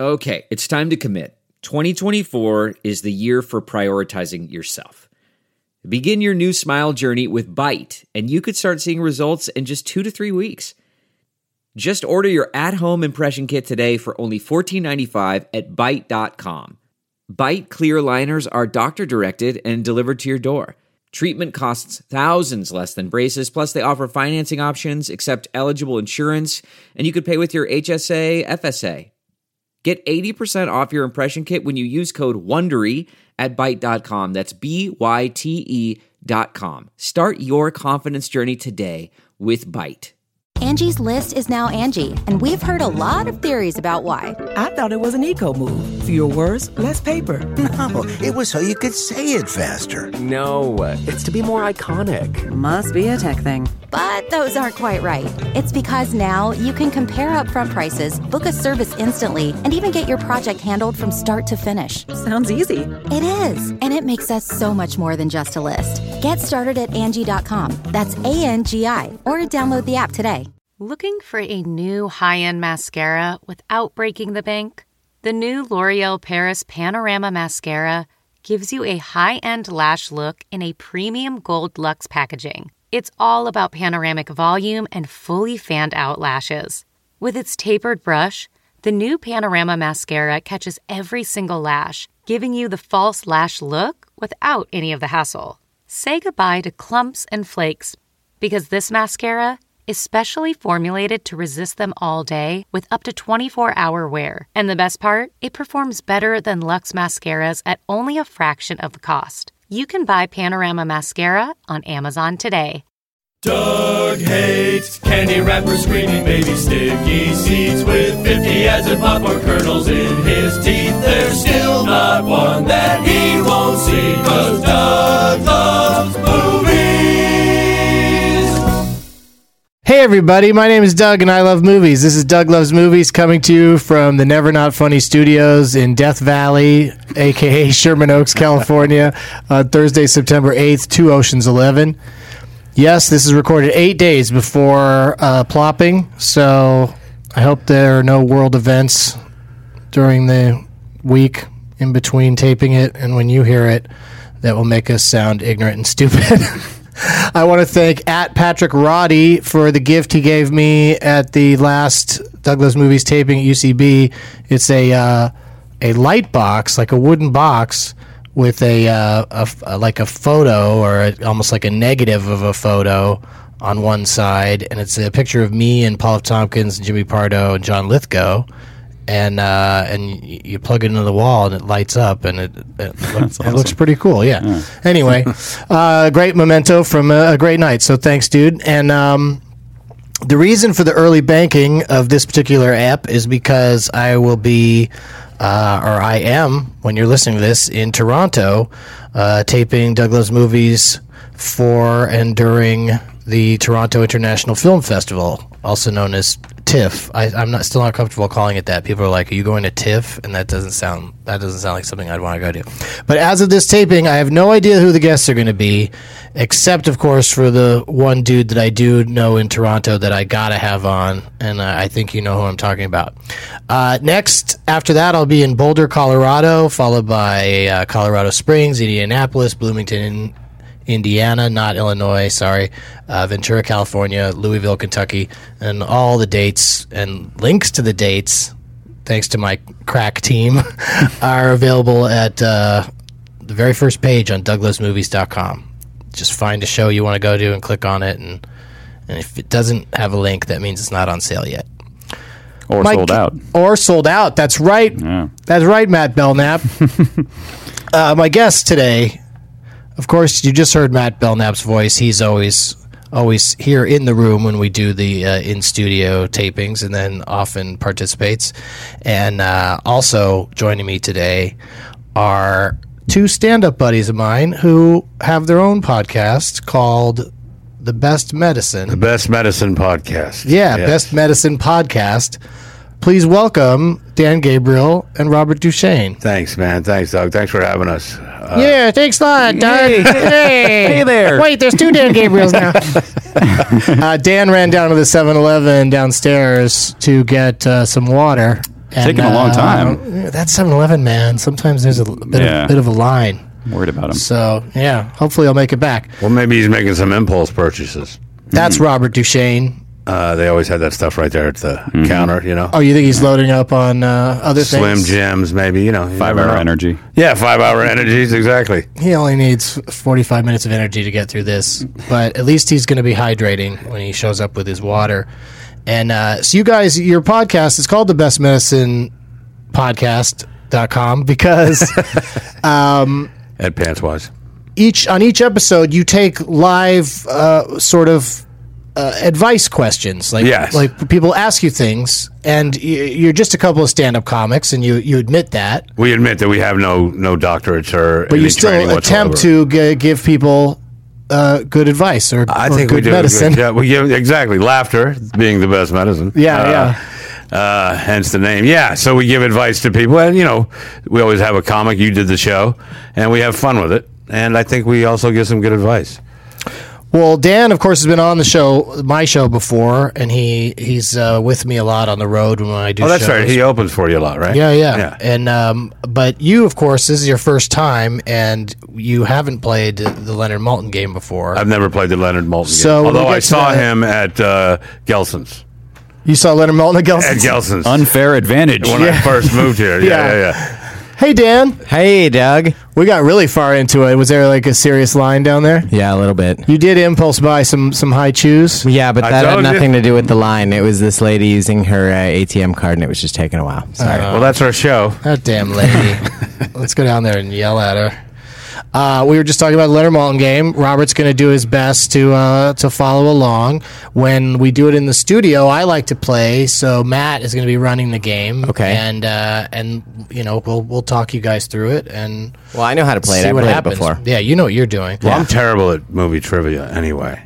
Okay, it's time to commit. 2024 is the year for prioritizing yourself. Begin your new smile journey with Byte, and you could start seeing results in just 2 to 3 weeks. Just order your at-home impression kit today for only $14.95 at Byte.com. Byte clear liners are doctor-directed and delivered to your door. Treatment costs thousands less than braces, plus they offer financing options, accept eligible insurance, and you could pay with your HSA, FSA. Get 80% off your impression kit when you use code WONDERY at Byte.com. That's BYTE.com. Start your confidence journey today with Byte. Angie's List is now Angie, and we've heard a lot of theories about why. I thought it was an eco move. Fewer words, less paper. No, it was so you could say it faster. No, it's to be more iconic. Must be a tech thing. But those aren't quite right. It's because now you can compare upfront prices, book a service instantly, and even get your project handled from start to finish. Sounds easy. It is, and it makes us so much more than just a list. Get started at Angie.com. That's ANGI, or download the app today. Looking for a new high-end mascara without breaking the bank? The new L'Oreal Paris Panorama Mascara gives you a high-end lash look in a premium gold luxe packaging. It's all about panoramic volume and fully fanned-out lashes. With its tapered brush, the new Panorama Mascara catches every single lash, giving you the false lash look without any of the hassle. Say goodbye to clumps and flakes, because this mascara is specially formulated to resist them all day with up to 24-hour wear. And the best part? It performs better than Luxe mascaras at only a fraction of the cost. You can buy Panorama Mascara on Amazon today. Doug hates candy wrappers, screaming baby sticky seeds with 50 ads and popcorn kernels in his teeth. There's still not one that he won't see, 'cause Doug loves movies. Hey everybody, my name is Doug and I love movies. This is Doug Loves Movies coming to you from the Never Not Funny Studios in Death Valley, aka Sherman Oaks, California, on Thursday, September 8th, 2 Oceans 11. Yes, this is recorded 8 days before plopping, so I hope there are no world events during the week in between taping it and when you hear it that will make us sound ignorant and stupid. I want to thank @Patrick Roddy for the gift he gave me at the last Douglas Movies taping at UCB. It's a light box, like a wooden box, with like a photo or almost like a negative of a photo on one side, and it's a picture of me and Paul F. Tompkins and Jimmy Pardo and John Lithgow. And you plug it into the wall and it lights up and it looks pretty cool. Yeah. Anyway, great memento from a great night. So thanks, dude. And the reason for the early banking of this particular app is because I will be, or I am, when you're listening to this, in Toronto, taping Douglas Movies for and during the Toronto International Film Festival, also known as TIFF. I'm still not comfortable calling it that. People are like, "Are you going to TIFF?" And that doesn't sound like something I'd want to go to. But as of this taping, I have no idea who the guests are going to be, except of course for the one dude that I do know in Toronto that I gotta have on, and I think you know who I'm talking about. Next, after that, I'll be in Boulder, Colorado, followed by Colorado Springs, Indianapolis, Bloomington, Indiana, not Illinois, sorry, Ventura, California, Louisville, Kentucky, and all the dates and links to the dates, thanks to my crack team, are available at the very first page on douglasmovies.com. Just find a show you want to go to and click on it, and if it doesn't have a link, that means it's not on sale yet. Or sold out. Or sold out, that's right. Yeah. That's right, Matt Belknap. My guest today, of course, you just heard Matt Belknap's voice. He's always here in the room when we do the in-studio tapings, and then often participates. And also joining me today are two stand-up buddies of mine who have their own podcast called The Best Medicine. The Best Medicine Podcast. Yeah, yes. Best Medicine Podcast. Please welcome Dan Gabriel and Robert Duchesne. Thanks, man. Thanks, Doug. Thanks for having us. Yeah, thanks a lot, Doug. Hey there. Wait, there's two Dan Gabriels now. Dan ran down to the 7-Eleven downstairs to get some water. It's taking a long time. That 7-Eleven, man. Sometimes there's a bit of a line. I'm worried about him. So, yeah, hopefully I'll make it back. Well, maybe he's making some impulse purchases. That's Robert Duchesne. They always had that stuff right there at the counter, you know. Oh, you think he's loading up on other Slim things? Jims, maybe, you know. 5-hour energy. Yeah, 5-hour energies, exactly. He only needs 45 minutes of energy to get through this, but at least he's going to be hydrating when he shows up with his water. And so you guys, your podcast is called the Best Medicine Podcast.com because At Pantswise. on each episode you take live sort of advice questions, like people ask you things, and you're just a couple of stand-up comics, and you admit that. We admit that we have no doctorates or but any you still training attempt whatsoever. to give people good advice or I think good we do medicine. We give exactly laughter being the best medicine. Hence the name. Yeah, so we give advice to people, and you know, we always have a comic. You did the show, and we have fun with it. And I think we also give some good advice. Well, Dan, of course, has been on the show, my show before, and he's with me a lot on the road when I do shows. Oh, that's right. He opens for you a lot, right? Yeah. And but you, of course, this is your first time, and you haven't played the Leonard Maltin game before. I've never played the Leonard Maltin So game. Although we'll I get to saw that. him at Gelson's. You saw Leonard Maltin at Gelson's? At Gelson's. Unfair advantage. When I first moved here. Yeah. Hey, Dan. Hey, Doug. We got really far into it. Was there like a serious line down there? Yeah, a little bit. You did impulse buy some high chews? Yeah, but I that had told you. nothing to do with the line. It was this lady using her ATM card, and it was just taking a while. Sorry. Well, that's our show. That damn lady. Let's go down there and yell at her. We were just talking about the Leonard Maltin game. Robert's going to do his best to follow along. When we do it in the studio, I like to play, so Matt is going to be running the game. Okay. And you know, we'll talk you guys through it and Well, I know how to play it. see I've what played it happens. before. Yeah, you know what you're doing. Well, I'm terrible at movie trivia anyway.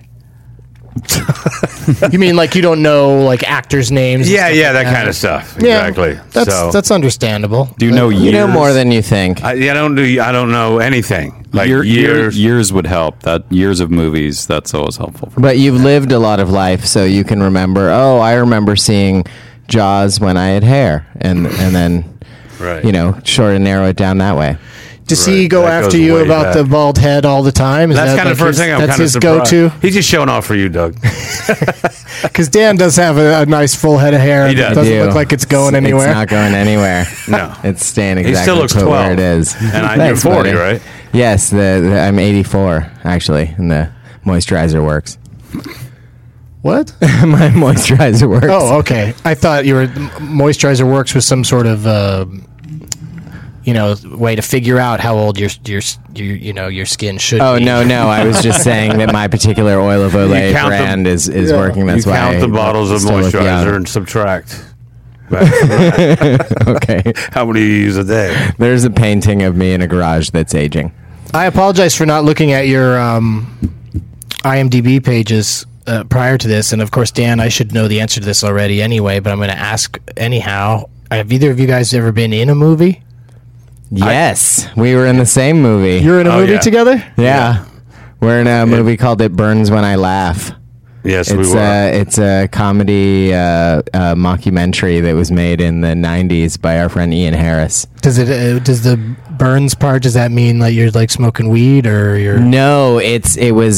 You mean like you don't know like actors' names? and Yeah, stuff like that kind of stuff. Yeah, Exactly. That's understandable. Do you know years? You know more than you think. I don't know anything. Like years. years. Years would help. That years of movies. That's always helpful. But you've lived a lot of life, so you can remember, I remember seeing Jaws when I had hair. And then, Right. you know, sort of narrow it down that way. Does he Right, go that after goes you way about back. the bald head all the time? Is That's that kind of like the first thing I'm that's kind of his surprised. go-to? He's just showing off for you, Doug. Because Dan does have a nice full head of hair. He does. It doesn't I do. look like it's going anywhere. It's not going anywhere. No. It's staying He exactly still looks put 12. where it is. And you're Thanks, 40, buddy. right? Yes, I'm 84, actually, and the moisturizer works. What? My moisturizer works. Oh, okay. I thought your moisturizer works with some sort of way to figure out how old your skin should Oh, be. no. I was just saying that my particular Oil of Olay brand is working. That's you why count I the bottles of still look young. moisturizer and subtract. Okay. How many you use a day? There's a painting of me in a garage that's aging. I apologize for not looking at your IMDb pages prior to this, and of course, Dan, I should know the answer to this already anyway, but I'm going to ask anyhow. Have either of you guys ever been in a movie? Yes, we were in the same movie. You're in a movie yeah. together? Yeah. We're in a movie called It Burns When I Laugh. Yes, we It's were. it's a comedy mockumentary that was made in the 90s by our friend Ian Harris. Does the burns part, does that mean like you're like smoking weed or you're No, it was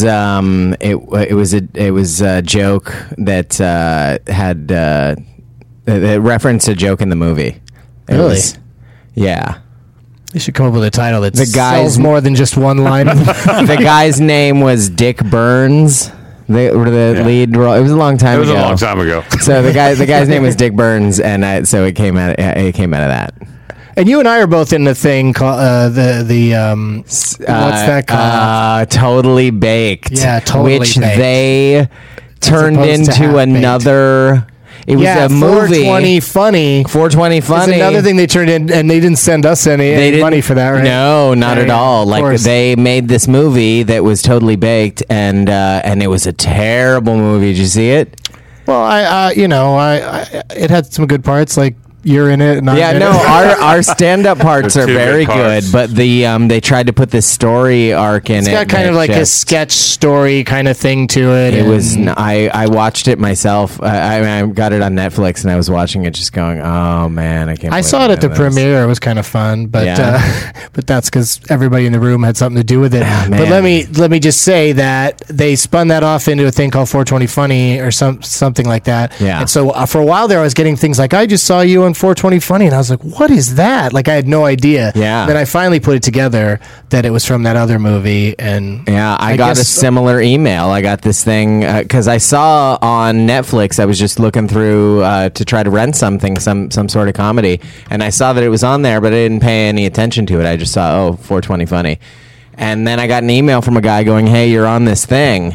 a joke that had it referenced a joke in the movie. It Really? was- yeah. You should come up with a title that The guy's- sells more than just one line. The guy's name was Dick Burns. The lead role. It was a long time It was ago. a long time ago. So the guy's name was Dick Burns, and so it came out of that. And you and I are both in the thing called what's that called? Totally Baked. Yeah, Totally which Baked. they turned opposed to into Half-Baked. another. It was Yeah, a movie. 420 Funny. 420 Is Funny. another thing they turned in, and they didn't send us any didn't- money for that, right? No, not Yeah, at yeah, all. of Like course. they made this movie that was Totally Baked, and it was a terrible movie. Did you see it? Well, I it had some good parts, like you're in it. And I'm Yeah, in no, it. our stand-up parts The are two very good parts. good, but they tried to put this story arc in It's it. got kind and of like a just- sketch story kind of thing to it. It was. and- I watched it myself. I got it on Netflix, and I was watching it, just going, "Oh man, I can't." I believe saw it I'm at the in this." premiere. It was kind of fun, but Yeah. but that's because everybody in the room had something to do with it. But man. let me just say that they spun that off into a thing called 420 Funny or something like that. Yeah. And so for a while there, I was getting things like, "I just saw you on 420 Funny," and I was like, "What is that?" Like I had no idea. Yeah. Then I finally put it together that it was from that other movie, and Yeah, I got a guess- similar email. I got this thing because I saw on Netflix. I was just looking through to try to rent something, some sort of comedy, and I saw that it was on there, but I didn't pay any attention to it. I just saw 420 Funny, and then I got an email from a guy going, "Hey, you're on this thing."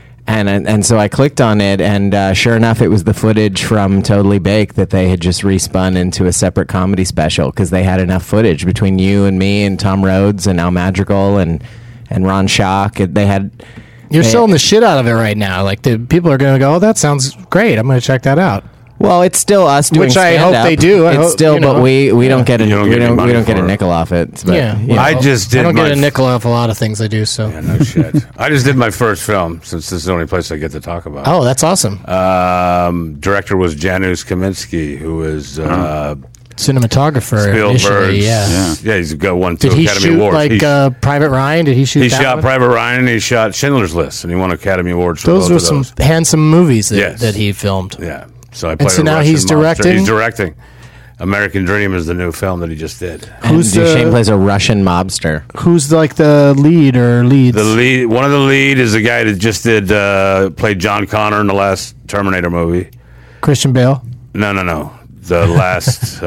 And so I clicked on it, and sure enough, it was the footage from Totally Baked that they had just respun into a separate comedy special because they had enough footage between you and me and Tom Rhodes and Al Madrigal and Ron Schock. They had. you're they- selling the shit out of it right now. Like the people are going to go, "Oh, that sounds great. I'm going to check that out." Well, it's still us doing Which I hope stand-up. they do. I It's hope, still, you know. but we don't get a You don't get any money we don't get for a it. nickel off it. But, Yeah, you know. I just did I don't my get a nickel off a lot of things I do. So, Yeah, no shit. I just did my first film since this is the only place I get to talk about. oh, that's awesome. Director was Janusz Kaminski, who is Cinematographer Spielberg's. initially, yeah. He's got won 2 Did he Academy shoot Awards. like He- Private Ryan? Did he shoot? he that shot one? Private Ryan and he shot Schindler's List, and he won Academy Awards for Those both were of some those. handsome movies that, Yes. that he filmed. Yeah. So I played so a now Russian he's mobster. directing? He's directing. American Dream is the new film that he just did. And Who's Duchesne plays a Russian mobster. Who's like the lead or leads? The lead, one of the lead, is the guy that just did played John Connor in the last Terminator movie. Christian Bale. No. The last.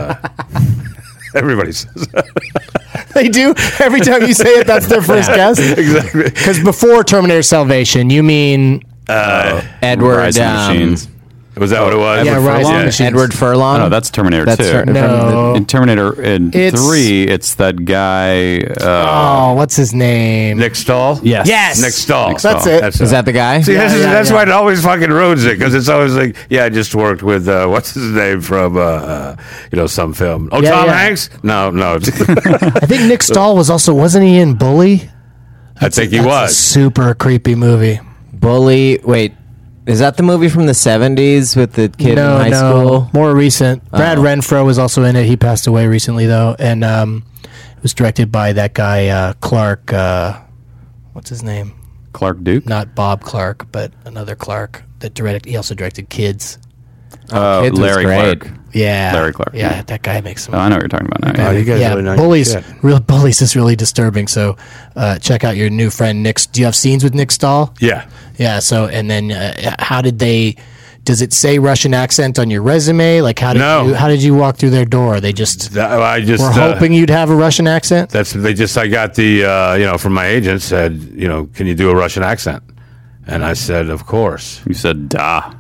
Everybody says that. They do every time you say it. That's their first guess. Exactly. Because before Terminator Salvation, you mean Edward. Rise of the Machines. Was that what it was? Yeah, Rise of the Machines. Edward Furlong. Oh, no, that's Terminator That's 2. Ter- No. In Terminator It's- 3, it's that guy. oh, what's his name? Nick Stahl? Yes. Yes. Nick Stahl. Nick Stahl. That's it. That's Is that the guy? See, that's yeah. why it always fucking ruins it, because it's always like, yeah, I just worked with, what's his name from, some film. Oh, Yeah, Tom yeah. Hanks? No. I think Nick Stahl wasn't he in Bully? I think he That's a was. super creepy movie. Bully. Wait, is that the movie from the 70s with the kid no, in high school? More recent. Brad Renfro was also in it. He passed away recently, though, and it was directed by that guy Clark. What's his name? Clark Duke? Not Bob Clark, but another Clark that directed. He also directed Kids. Kids was Larry great. Clark. Yeah, Larry Clark. Yeah, that guy makes some. Oh, I know what you're talking about now. Oh, you guys yeah, really know your Bullies. shit. Bullies is really disturbing. So check out your new friend Nick. Do you have scenes with Nick Stahl? Yeah. Yeah. So and then how did they? Does it say Russian accent on your resume? Like how did you walk through their door? They just I just were hoping you'd have a Russian accent. I got the from my agent said, can you do a Russian accent? And I said, of course. You said, da.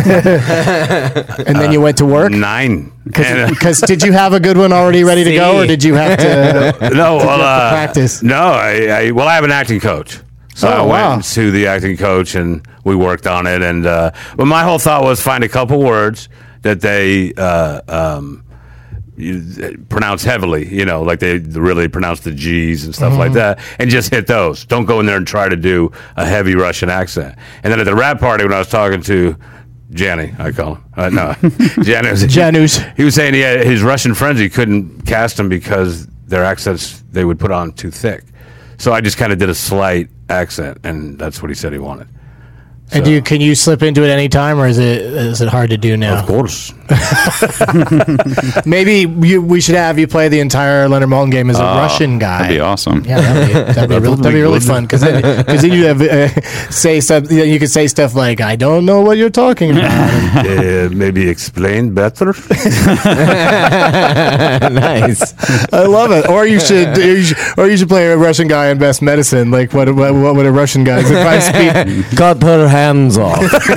And then you went to work? 9. Because did you have a good one already ready to go, or did you have to? No, did you have to practice. No, I have an acting coach. So I went to the acting coach and we worked on it. And but my whole thought was find a couple words that they pronounce heavily, like they really pronounce the G's and stuff like that, and just hit those. Don't go in there and try to do a heavy Russian accent. And then at the rap party, when I was talking to Janny, I call him. Janusz. He was saying his Russian friends, he couldn't cast them because their accents they would put on too thick. So I just kind of did a slight accent, and that's what he said he wanted. And can you slip into it any time, or is it hard to do now? Of course. Maybe we should have you play the entire Leonard Maltin game as a Russian guy. That'd be awesome. Yeah, that'd be really fun because then you have say something. You could say stuff like, "I don't know what you're talking about." Maybe explain better. Nice. I love it. Or you should play a Russian guy in Best Medicine. Like what would a Russian guy's advice be? Cut her hands off.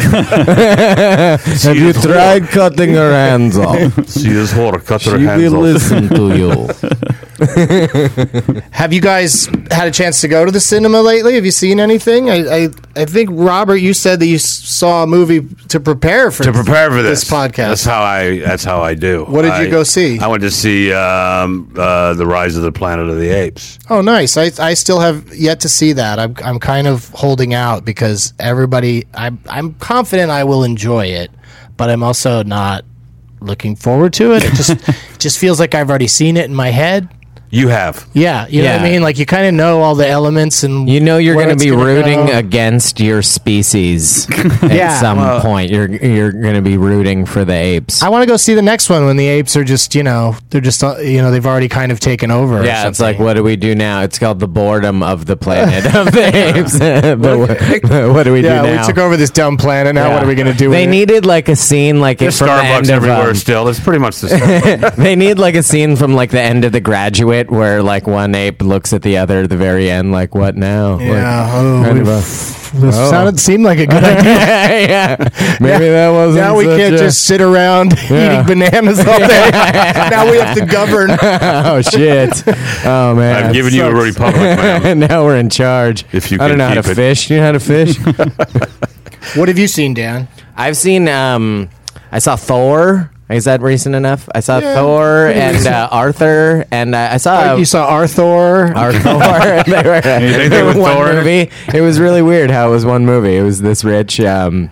Have you tried cutting her hands off? She is whore. Cut her She hands will off. listen to you. Have you guys had a chance to go to the cinema lately? Have you seen anything? I think, Robert, you said that you saw a movie to prepare for this podcast. That's how I do. What did you go see? I went to see The Rise of the Planet of the Apes. Oh, nice. I still have yet to see that. I'm kind of holding out because I'm confident I will enjoy it, but I'm also not looking forward to it. It just feels like I've already seen it in my head. You have. Yeah, you know what I mean? Like, you kind of know all the elements and you know you're going to be rooting against your species at some point. You're going to be rooting for the apes. I want to go see the next one when the apes are just, they're just, they've already kind of taken over. Yeah, it's like, what do we do now? It's called the boredom of the planet of the apes. What do we do now? Yeah, we took over this dumb planet. Now what are we going to do with They needed like a scene like There's from Starbucks the end everywhere of, still. It's pretty much the same. They need like a scene from like the end of The Graduate where like one ape looks at the other at the very end like, what now? Yeah, seemed like a good idea. Yeah, maybe that wasn't. Now we can't just sit around eating bananas all day. Now we have to govern. Oh shit! Oh man, I've given you a republic, man. Now we're in charge. If you I don't can know how to keep it. fish. You know how to fish? What have you seen, Dan? I've seen. I saw Thor. Is that recent enough? I saw Thor and Arthur, and I saw. You saw Arthur. They were one Thor? movie. It was really weird how it was one movie. It was this rich son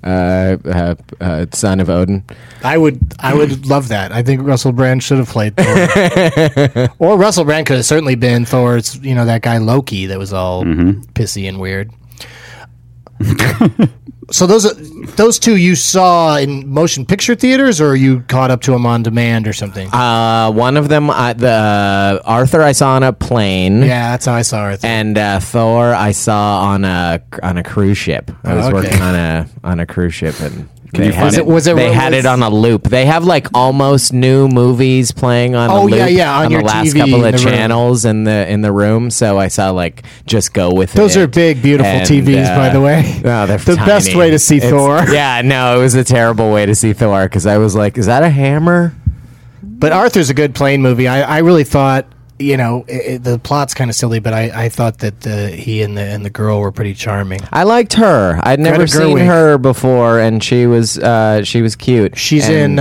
of Odin. I would love that. I think Russell Brand should have played Thor. Or Russell Brand could have certainly been Thor's, that guy Loki that was all pissy and weird. So those two you saw in motion picture theaters, or you caught up to them on demand or something? One of them, the Arthur, I saw on a plane. Yeah, that's how I saw Arthur. And Thor, I saw on a cruise ship. I was working on a cruise ship, and they had it on a loop. They have like almost new movies playing on a loop on your the last TV couple in of the room. channels in the room. So I saw like just go with Those it. are big, beautiful And, TVs, by the way. Oh, they're the tiny. best way to see Thor. Yeah, no, it was a terrible way to see Thor because I was like, is that a hammer? But Arthur's a good plane movie. I really thought, the plot's kind of silly, but I thought that he and the girl were pretty charming. I liked her. I'd never seen her before, and she was cute. She's in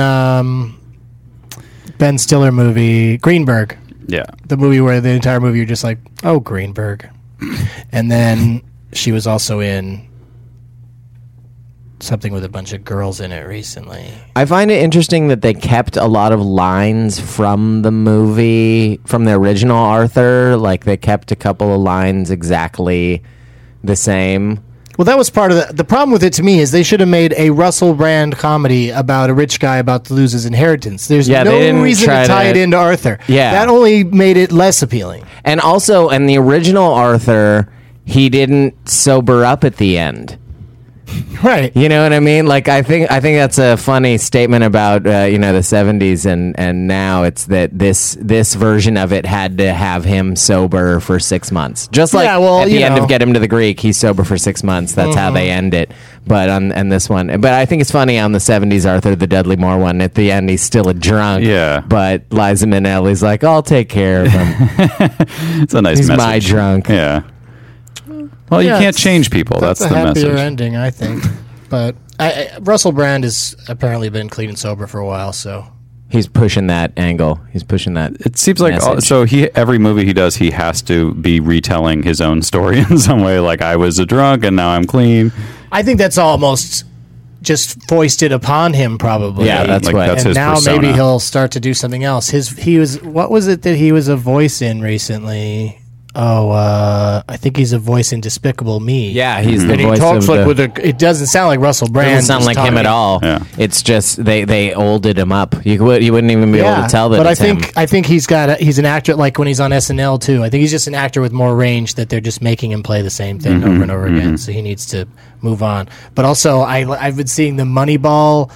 Ben Stiller movie Greenberg. Yeah, the movie where the entire movie you're just like, oh, Greenberg. And then she was also in something with a bunch of girls in it recently. I find it interesting that they kept a lot of lines from the movie, from the original Arthur. Like they kept a couple of lines exactly the same. Well, that was part of the problem with it to me is they should have made a Russell Brand comedy about a rich guy about to lose his inheritance. There's no reason to tie it into Arthur. Yeah. That only made it less appealing. And also, in the original Arthur, he didn't sober up at the end. Right. You know what I mean? Like I think that's a funny statement about the 70s and now it's that this version of it had to have him sober for 6 months. Just like at the end of Get Him to the Greek, he's sober for 6 months. That's how they end it. But on this one, but I think it's funny on the 70s Arthur, the Dudley Moore one, at the end he's still a drunk. Yeah. But Liza Minnelli's like, I'll take care of him. It's a nice he's message. my drunk. Yeah. Well, you can't change people. That's a the happier message. ending, I think. But Russell Brand has apparently been clean and sober for a while, so he's pushing that angle. He's pushing that. It seems like every movie he does, he has to be retelling his own story in some way. Like I was a drunk and now I'm clean. I think that's almost just foisted upon him, probably. Yeah, that's like, what. that's and his now persona. maybe he'll start to do something else. What was it that he was a voice in recently? I think he's a voice in Despicable Me. Yeah, he's the and voice he talks of like the... it doesn't sound like Russell Brand. Doesn't sound like him at all. Yeah. It's just they olded him up. You wouldn't even be able to tell that. But it's him. I think he's an actor, like when he's on SNL too. I think he's just an actor with more range that they're just making him play the same thing over and over again. So he needs to move on. But also, I've been seeing the Moneyball.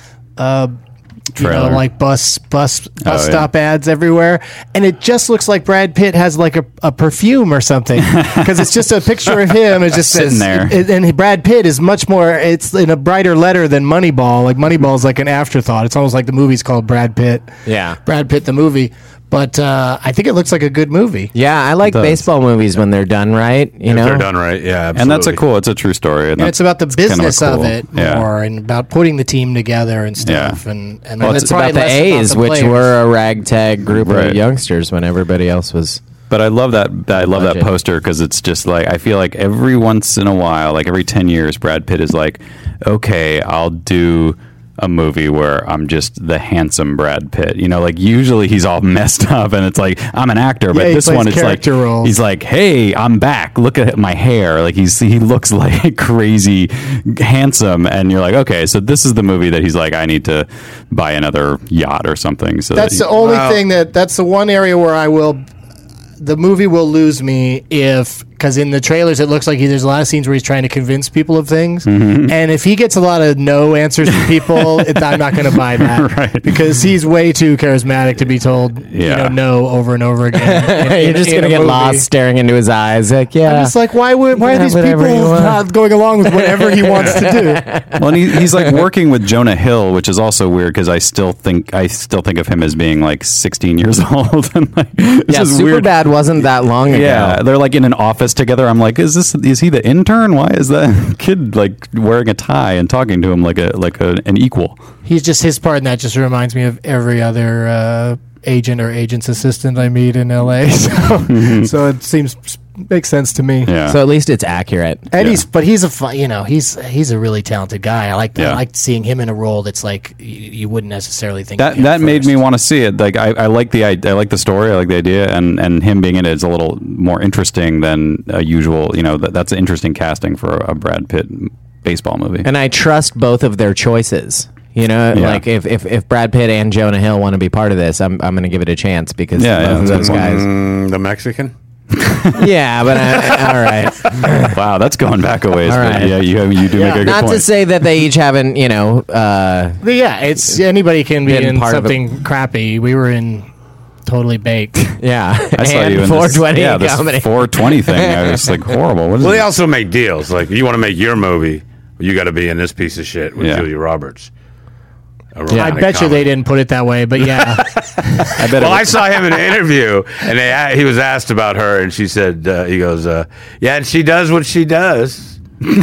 Like bus stop ads everywhere, and it just looks like Brad Pitt has like a perfume or something because it's just a picture of him. It just sitting says, there, and Brad Pitt is much more. It's in a brighter letter than Moneyball. Like Moneyball is like an afterthought. It's almost like the movie's called Brad Pitt. Yeah, Brad Pitt the movie. But I think it looks like a good movie. Yeah, I like baseball movies when they're done right. You know, they're done right. Yeah, absolutely. And that's it's a true story. And it's about the business kind of of it more, and about putting the team together and stuff. Yeah. And it's about the A's, which were a ragtag group of youngsters when everybody else was. But I love that. I love that poster because it's just like I feel like every once in a while, like every 10 years, Brad Pitt is like, okay, I'll do a movie where I'm just the handsome Brad Pitt. You know, like usually he's all messed up and it's like I'm an actor, but this one it's like roles. He's like, hey, I'm back. Look at my hair. Like he looks like crazy handsome, and you're like, okay, so this is the movie that he's like, I need to buy another yacht or something. So that's the only thing that's the one area where the movie will lose me because in the trailers it looks like there's a lot of scenes where he's trying to convince people of things, and if he gets a lot of no answers from people, I'm not going to buy that, right? Because he's way too charismatic to be told no over and over again. You're just going to get lost staring into his eyes, like I'm just like why are these people not going along with whatever he wants to do? Well, and he's like working with Jonah Hill, which is also weird because I still think of him as being like 16 years old. And like, Superbad wasn't that long ago. Yeah, they're like in an office together. I'm like, is he the intern? Why is that kid like wearing a tie and talking to him like an equal? He's just his part in that just reminds me of every other agent or agent's assistant I meet in LA. So it makes sense to me. Yeah. So at least it's accurate. And he's a really talented guy. I like seeing him in a role that's like you wouldn't necessarily think that made me want to see it. Like I like the story, I like the idea, and him being in it is a little more interesting than a usual. You know, that's an interesting casting for a Brad Pitt baseball movie. And I trust both of their choices. You know, like if Brad Pitt and Jonah Hill want to be part of this, I'm going to give it a chance because both of those guys. The Mexican. Yeah, but all right. Wow, that's going back a ways. All right. Yeah, you do make a good Not point. to say that they each haven't, it's anybody can be in something crappy. We were in Totally Baked. Yeah, I saw you in 420 this 420 thing. I was like, horrible. What is they also make deals. Like, you want to make your movie, you got to be in this piece of shit with Julia Roberts. I bet you they didn't put it that way, but yeah. I saw him in an interview, and he was asked about her, and she said, he goes, and she does what she does.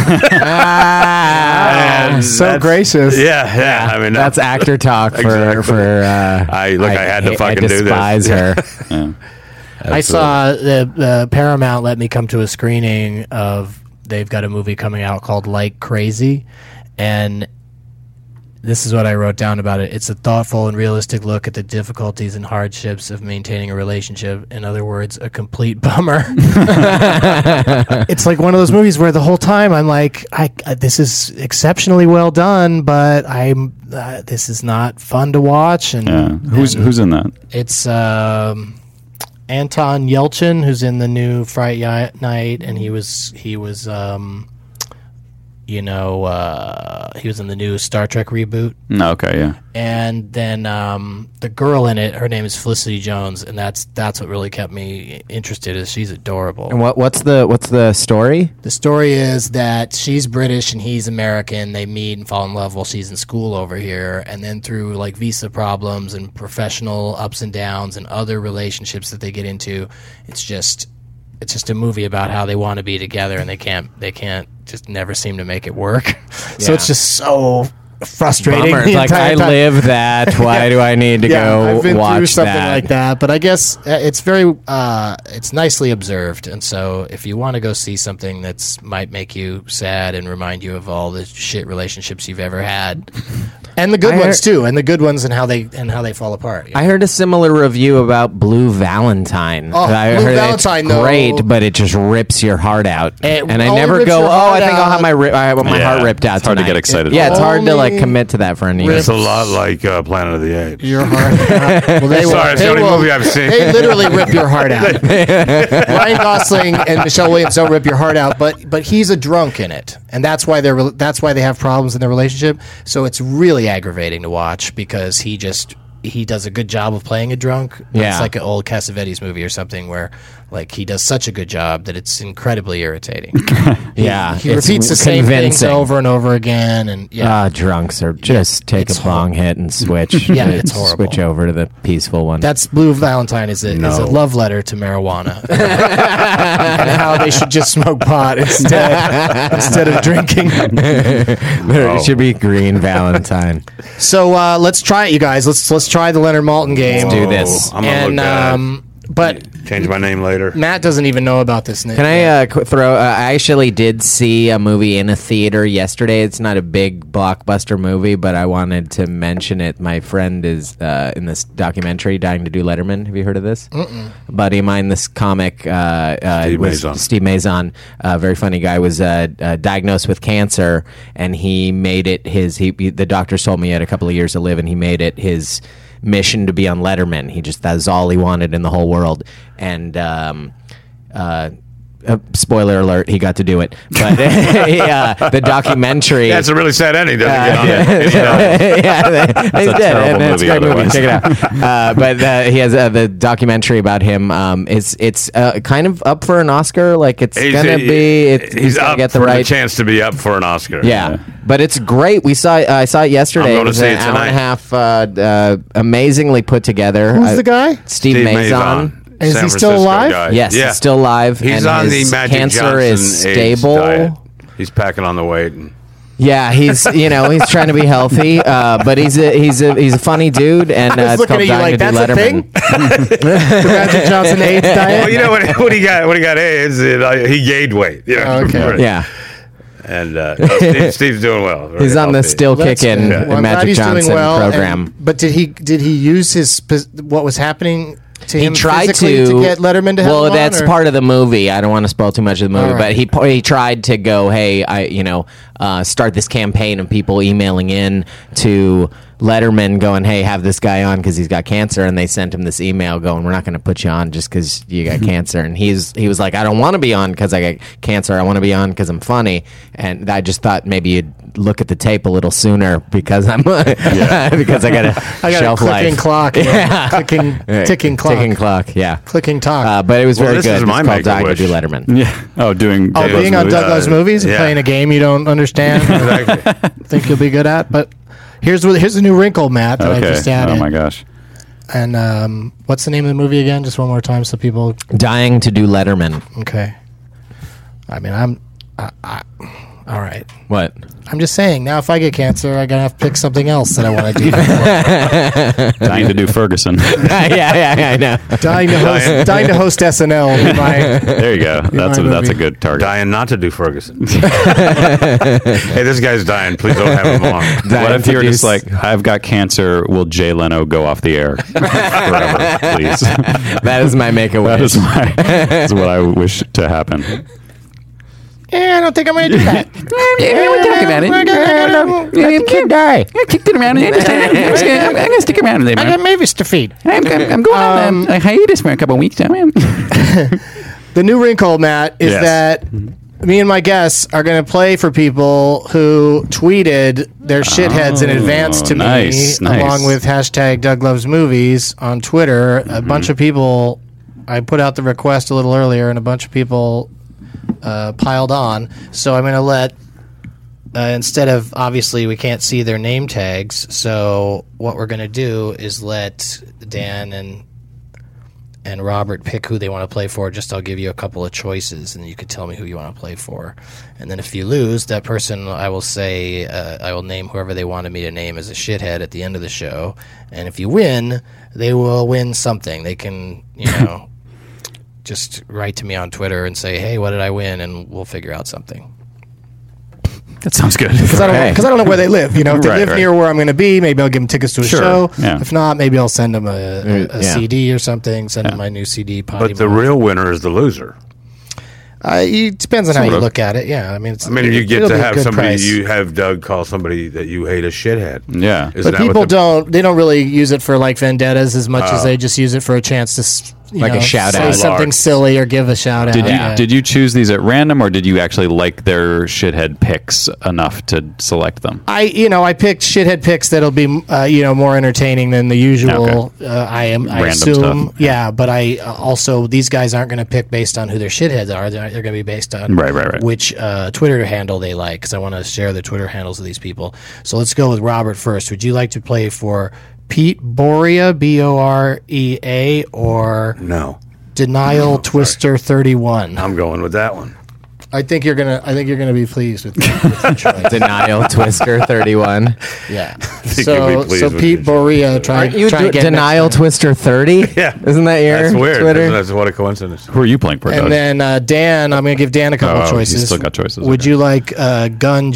So gracious. Yeah. I mean, that's actor talk for I had to fucking do this. I despise her. Yeah. I saw the Paramount let me come to a screening of, they've got a movie coming out called Like Crazy, and this is what I wrote down about it. It's a thoughtful and realistic look at the difficulties and hardships of maintaining a relationship. In other words, a complete bummer. It's like one of those movies where the whole time I'm like, this is exceptionally well done, but this is not fun to watch. And who's in that? It's Anton Yelchin, who's in the new Fright Night, and he was he was in the new Star Trek reboot. Okay, yeah. And then the girl in it, her name is Felicity Jones, and that's what really kept me interested. Is she's adorable. And what's the story? The story is that she's British and he's American. They meet and fall in love while she's in school over here, and then through like visa problems and professional ups and downs and other relationships that they get into, it's just a movie about how they want to be together and they can't just never seem to make it work. So it's just so frustrating. Like, I live that. Why do I need to go I've been watch through something that? like that? But I guess it's very it's nicely observed. And so if you want to go see something that's might make you sad and remind you of all the shit relationships you've ever had, and the good ones too, and the good ones and how they fall apart. I heard a similar review about Blue Valentine. I Blue heard Valentine, it's great, but it just rips your heart out. And I only never rips go, your heart I think I'll have out. my heart ripped out. It's hard to tonight. get excited. It's hard to Only like commit to that for an evening. It's a lot like Planet of the Apes. Your heart. Well, Sorry, it's the only movie I've seen. They literally rip your heart out. Ryan Gosling and Michelle Williams don't rip your heart out, but he's a drunk in it, and that's why they have problems in their relationship. So it's really aggravating to watch because he does a good job of playing a drunk. Yeah. It's like an old Cassavetes movie or something where like he does such a good job that it's incredibly irritating. Yeah, he repeats the same things over and over again, and drunks are just take a bong hit and switch. Yeah, it's horrible. Switch over to the peaceful one. That's Blue Valentine is a love letter to marijuana and how they should just smoke pot instead of drinking. It should be Green Valentine. So let's try it, you guys. Let's try the Leonard Maltin game. Let's do this. I'm gonna look bad. But change my name later. Matt doesn't even know about this. Can I throw? I actually did see a movie in a theater yesterday. It's not a big blockbuster movie, but I wanted to mention it. My friend is in this documentary, Dying to Do Letterman. Have you heard of this? Mm-mm. A buddy of mine, this comic, Steve Mazon, very funny guy, was diagnosed with cancer, and he made it his. The doctors told me he had a couple of years to live, and he made it his mission to be on Letterman. That's all he wanted in the whole world. And spoiler alert, he got to do it. But the documentary. Yeah, it's a really sad ending. Doesn't they did. It's a great movie. Check it out. But he has the documentary about him. It's kind of up for an Oscar. Like he's up gonna get for the chance to be up for an Oscar. Yeah. But it's great. I saw it yesterday. I'm going to see it an tonight. hour and a half, amazingly put together. Who's the guy? Steve Mazon. Is he still alive? Guy. Yes, he's still alive. He's and on his the Magic cancer Johnson is stable. diet. He's packing on the weight. Yeah, he's he's trying to be healthy, but he's a funny dude, and I was it's called looking at you Dying like to Do that's a Letterman. thing. The Magic Johnson AIDS diet. Well, you know when he got AIDS, he gained weight. Okay. Yeah. And Steve's doing well. Very He's on healthy. the Still Kicking Magic Johnson program. But did he use what was happening to him? He tried to get Letterman to help him. Well, that's part of the movie. I don't want to spoil too much of the movie, Right. but he tried to go, hey, start this campaign of people emailing in to Letterman going, hey, have this guy on because he's got cancer, and they sent him this email going, we're not going to put you on just because you got cancer, and he was like, I don't want to be on because I got cancer, I want to be on because I'm funny, and I just thought maybe you'd look at the tape a little sooner because I'm because I got a shelf life. Clicking clock, ticking clock, yeah, clicking talk. but it was very this good. is It's my called Dying to Make-A-Wish. Do Letterman. Yeah. Doing being on Doug Loves Movies and playing a game you don't understand, think you'll be good at, but. Here's a new wrinkle, Matt, that I just added. Oh my gosh! And what's the name of the movie again? Just one more time, so people. Dying to Do Letterman. Okay. I mean, all right. What? I'm just saying. Now, if I get cancer, I gotta have to pick something else that I want to do. Dying to do Ferguson. yeah, I know. Dying to host SNL. There you go. That's a good target. Dying not to do Ferguson. Hey, this guy's dying. Please don't have him on. What if you're just like, I've got cancer? Will Jay Leno go off the air forever, please? That is my Make-A-Wish. That's what I wish to happen. Yeah, I don't think I'm going to do that. We'll talk about it. The kid die. I kicked it around. I'm going to stick around there, I got Mavis to feed. I'm going on a hiatus for a couple of weeks now. The new wrinkle, Matt, is that me and my guests are going to play for people who tweeted their shitheads in advance to me, along with hashtag Doug Loves Movies on Twitter. A bunch of people, I put out the request a little earlier, and a bunch of people piled on. So I'm going to let, instead of, obviously we can't see their name tags, so what we're going to do is let Dan and Robert pick who they want to play for. Just I'll give you a couple of choices, and you can tell me who you want to play for. And then if you lose, that person, I will say, I will name whoever they wanted me to name as a shithead at the end of the show. And if you win, they will win something. They can, just write to me on Twitter and say, hey, what did I win? And we'll figure out something. That sounds good. Because I don't know where they live. If they live near where I'm going to be, maybe I'll give them tickets to a show. Yeah. If not, maybe I'll send them a CD or something. Send them my new CD. But the real winner is the loser. It depends on how you look at it. Yeah, I mean, you get to have somebody. Price. You have Doug call somebody that you hate a shithead. Yeah, but people don't. They don't really use it for like vendettas as much as they just use it for a chance to, a shout say out. something silly or give a shout out. Did you choose these at random, or did you actually like their shithead picks enough to select them? I picked shithead picks that'll be more entertaining than the usual. I assume stuff. Yeah, but I also these guys aren't going to pick based on who their shitheads are. They're going to be based on right. which Twitter handle they like, because I want to share the Twitter handles of these people. So let's go with Robert first. Would you like to play for Pete Borea, Borea, or no Denial Twister 31? I'm going with that one. I think you're gonna be pleased with your choice. Denial Twister 31. Yeah. So Pete Borea, try and get Denial Twister 30. Yeah, isn't that your That's weird. Twitter? That's what a coincidence. Who are you playing for? And then Dan, I'm going to give Dan a couple choices. He's still got choices. Would you like Gun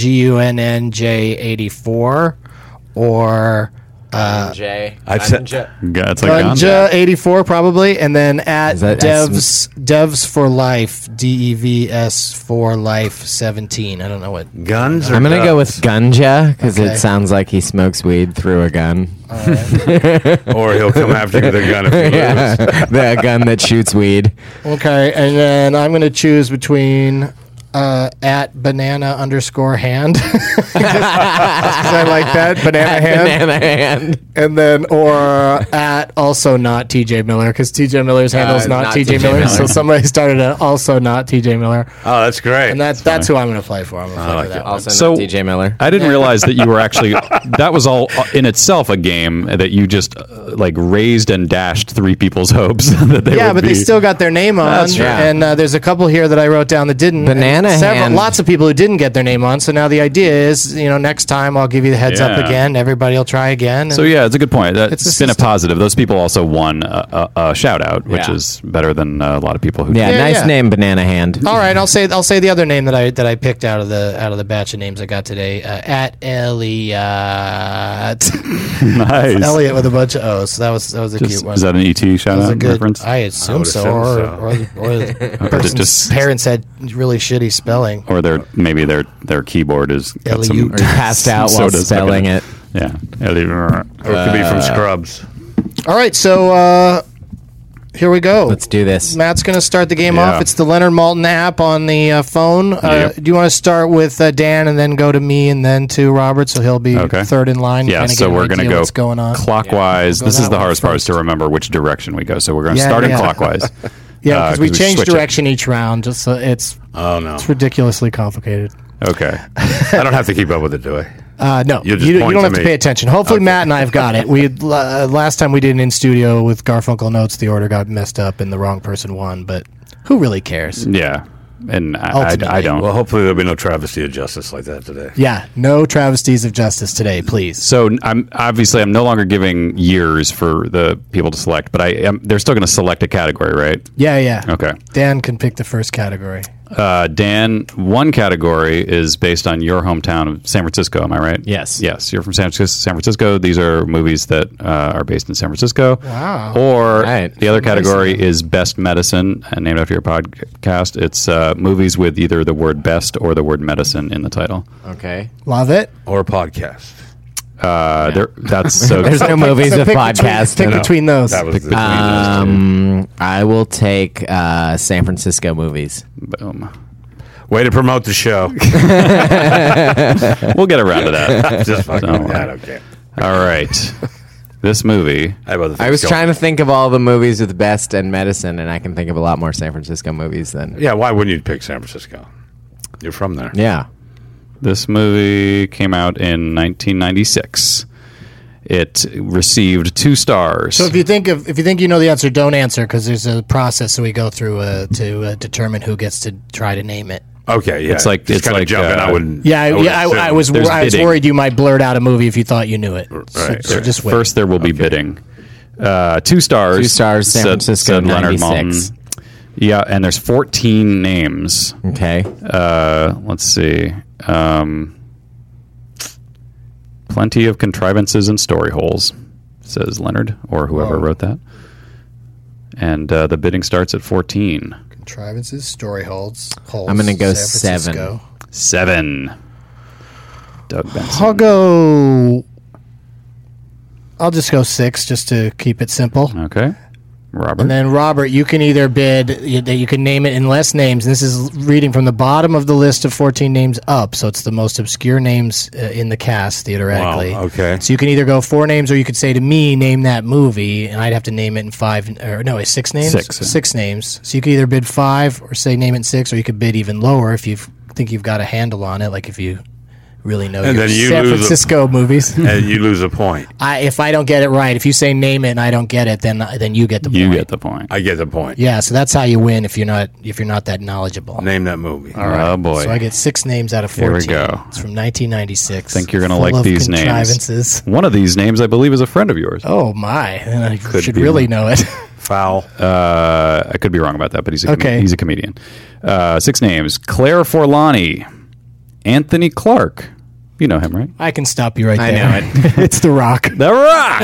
GUNNJ84 or Gunja 84 probably, and then at Devs for Life DEVS for Life 17. I don't know what guns. I'm gonna go with Gunja because it sounds like he smokes weed through a gun. Or he'll come after you with a gun if he loses. The gun that shoots weed. Okay, and then I'm going to choose between at banana_hand. I like that. Banana hand. And then, or at also not TJ Miller, because TJ Miller's handle is not TJ Miller. So somebody started at also not TJ Miller. Oh, that's great. And that's who I'm going to play for. I'm going to play for that. Also not TJ Miller. I didn't realize that you were actually, that was all in itself a game that you just raised and dashed three people's hopes that they would but they still got their name on. That's right. And there's a couple here that I wrote down that didn't. Lots of people who didn't get their name on. So now the idea is, next time I'll give you the heads up again. Everybody will try again. So it's a good point. It's been a positive. Those people also won a shout out, which is better than a lot of people who. Nice name, Banana Hand. All right, I'll say the other name that I picked out of the batch of names I got today. At Elliot. Nice. Elliot with a bunch of O's. So that was a cute one. Is that an ET shout out reference? I assume so. Or the person's parents had really shitty spelling. Or maybe their keyboard is got some passed out while spelling it. Yeah. Or it could be from Scrubs. All right, so here we go. Let's do this. Matt's going to start the game off. It's the Leonard Maltin app on the phone. Do you want to start with Dan and then go to me and then to Robert, so he'll be third in line? Yeah, so we're going to go going on. clockwise. This is the hardest part, is to remember which direction we go. So we're going to start in clockwise. Yeah, because we change direction each round, just so it's ridiculously complicated. Okay. I don't have to keep up with it, do I? No, you don't have to pay attention. Hopefully, Matt and I have got it. We last time we did an in studio with Garfunkel Notes, the order got messed up and the wrong person won. But who really cares? Yeah, and I don't. Well, hopefully there'll be no travesty of justice like that today. Yeah, no travesties of justice today, please. So I'm no longer giving years for the people to select, but they're still going to select a category, right? Yeah. Okay. Dan can pick the first category. Dan, one category is based on your hometown of San Francisco. Am I right? Yes. Yes, you're from San Francisco. These are movies that are based in San Francisco. Wow. Or the other category is Best Medicine, named after your podcast. It's movies with either the word best or the word medicine in the title. Okay. Love it. Or a podcast. That's so. There's no movies with podcasts. Pick between those. I will take San Francisco movies. Boom. Way to promote the show. We'll get around to that. Just fucking that. Okay. All right. This movie. I was trying to think of all the movies with best and medicine, and I can think of a lot more San Francisco movies than. Yeah, why wouldn't you pick San Francisco? You're from there. Yeah. This movie came out in 1996. It received 2 stars. So if you think you know the answer, don't answer, because there's a process that we go through to determine who gets to try to name it. Okay, yeah. It's like jumping. I wouldn't. Yeah, I was worried you might blurt out a movie if you thought you knew it. Right. So just wait. First, there will be bidding. 2 stars. 2 stars. San Francisco. Said Leonard Maltin. Yeah, and there's 14 names. Okay. Let's see. Plenty of contrivances and story holes, says Leonard, or whoever wrote that. And the bidding starts at 14. Contrivances, story holes. I'm going to go 7. 7. Doug Benson. I'll just go 6 just to keep it simple. Okay. Robert. And then Robert, you can either bid, you can name it in less names. And this is reading from the bottom of the list of 14 names up. So it's the most obscure names in the cast, theoretically. Wow, okay. So you can either go 4 names, or you could say to me, name that movie, and I'd have to name it in 6 names? 6 names. So you could either bid 5 or say name it in 6, or you could bid even lower if you think you've got a handle on it, like if you really know your San Francisco movies. And you lose a point. If I don't get it right, if you say name it and I don't get it, then you get the point. You get the point. I get the point. Yeah, so that's how you win if you're not that knowledgeable. Name that movie. All right. Oh boy. So I get 6 names out of 14. Here we go. It's from 1996. I think you're going to Full like of these contrivances. names. One of these names, I believe, is a friend of yours. Oh my! And I should be really wrong. know it. Foul. I could be wrong about that, but he's a comedian. 6 names: Claire Forlani, Anthony Clark. You know him, right? I can stop you right I there. know it. It's The Rock. The Rock.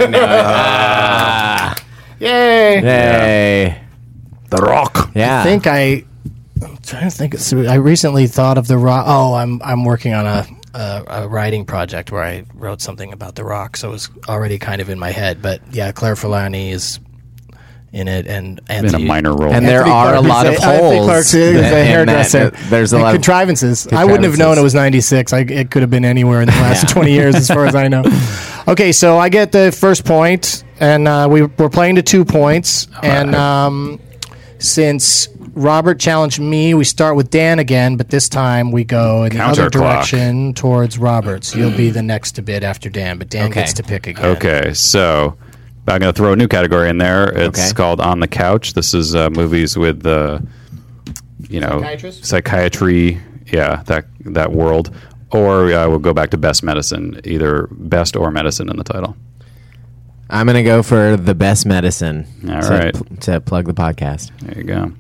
Yay! Yay. The Rock. Yeah. I'm trying to think. So I recently thought of The Rock. Oh, I'm working on a writing project where I wrote something about The Rock, so it was already kind of in my head. But yeah, Claire Forlani is in it, and Anthony, in a minor role. And there are a lot of holes. Clark's a hairdresser. There's a lot of contrivances. I wouldn't have known it was 96. It could have been anywhere in the last 20 years, as far as I know. Okay, so I get the first point, and we're playing to 2 points. And since Robert challenged me, we start with Dan again, but this time we go in the other direction towards Robert. So you'll be the next to bid after Dan, but Dan gets to pick again. Okay, so I'm going to throw a new category in there. It's called On the Couch. This is movies with psychiatry, that world. Or we'll go back to Best Medicine, either Best or Medicine in the title. I'm going to go for the Best Medicine. All right. To plug the podcast. There you go.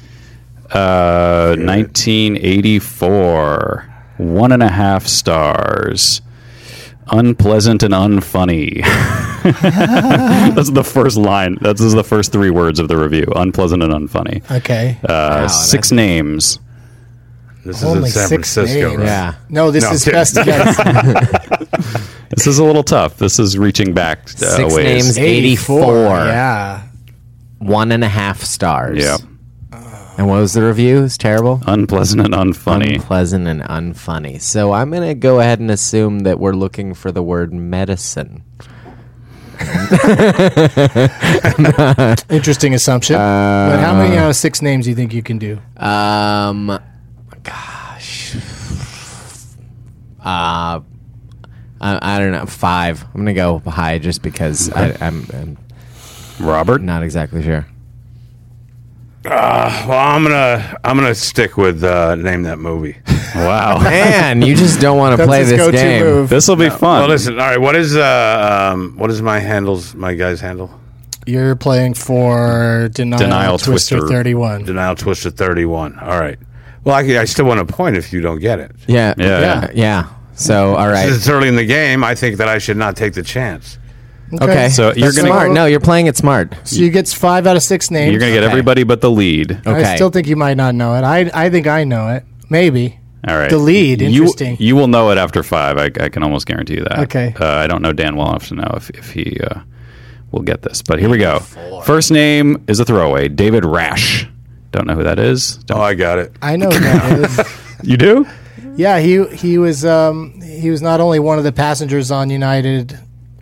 1984, 1.5 stars. Unpleasant and unfunny. That's the first line. That's the first 3 words of the review. Unpleasant and unfunny. Okay. 6 names. This is in San Francisco, right? Yeah. No, this is best against. This is a little tough. This is reaching back 6 ways. names, 84. Yeah. 1.5 stars. Yeah. And what was the review? It's terrible. Unpleasant and unfunny. Unpleasant and unfunny. So I'm going to go ahead and assume that we're looking for the word medicine. Interesting assumption. But how many out of 6 names do you think you can do? Gosh. I don't know. 5. I'm going to go high just because I'm Robert? Not exactly sure. Well, I'm gonna stick with name that movie. Wow, man, you just don't want to play this game. This will be fun. Well, listen. All right, what is my guy's handle? You're playing for Denial Twister 31. Denial Twister 31. All right. Well, I still want a point if you don't get it. Yeah. So, all right. Since it's early in the game, I think that I should not take the chance. Okay. So you're going to smart. No, you're playing it smart. So you get 5 out of 6 names. You're going to get everybody but the lead. Okay. I still think you might not know it. I think I know it. Maybe. All right. The lead. Interesting. You will know it after 5. I can almost guarantee you that. Okay. I don't know Dan well enough to know if he will get this. But here we go. First name is a throwaway. David Rash. Don't know who that is. I got it. I know who that is. You do? Yeah, he was not only one of the passengers on United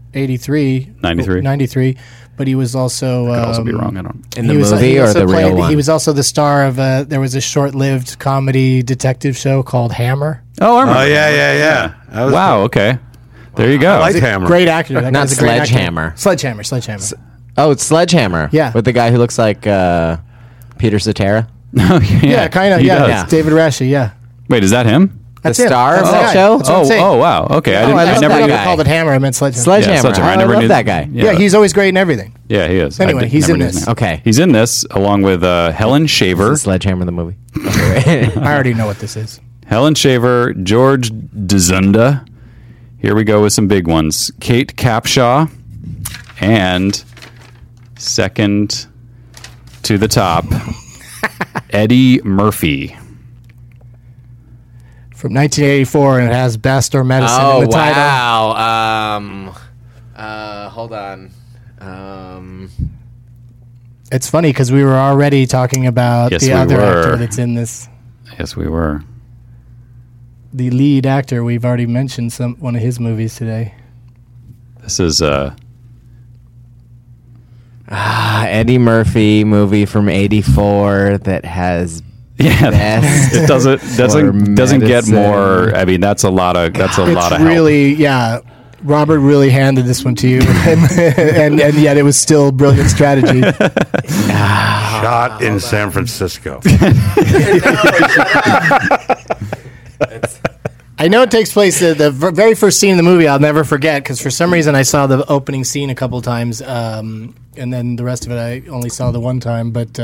93, but he was also could also be wrong. I don't. In the movie or the real one? He was also the star of there was a short-lived comedy detective show called Hammer. Oh, I remember. Oh yeah. Wow. Okay. There you go. I like Hammer. Great actor. That Not guy's a great actor. Sledgehammer. Sledgehammer. Oh, it's Sledgehammer. Yeah. With the guy who looks like Peter Cetera. Oh, Yeah, kind of. he Yeah, does. it's David Rashi. Yeah, Wait, is that him? The That's him. star That's of the that guy. show? That's what I'm saying. Oh, wow. Okay. I I never that knew guy. called it Hammer. I meant Sledgehammer. Sledgehammer. Sledgehammer. I I never love knew that guy. Yeah, he's always great in everything. Yeah, he is. Anyway, he's in this. Okay. He's in this along with Helen Shaver. Sledgehammer the movie. I already know what this is. Helen Shaver, George DeZunda. Here we go with some big ones. Kate Capshaw. And second to the top, Eddie Murphy. From 1984, and it has Best or Medicine in the title. Wow. Hold on. It's funny because we were already talking about Yes, the we other were. actor that's in this. Yes, we were. The lead actor, we've already mentioned one of his movies today. This is Eddie Murphy movie from '84 that has it doesn't get more. I mean, that's a lot of help. Really, yeah. Robert really handed this one to you, and yet it was still brilliant strategy. Shot in San Francisco. I know it takes place the very first scene in the movie. I'll never forget because for some reason I saw the opening scene a couple times, and then the rest of it I only saw the one time. But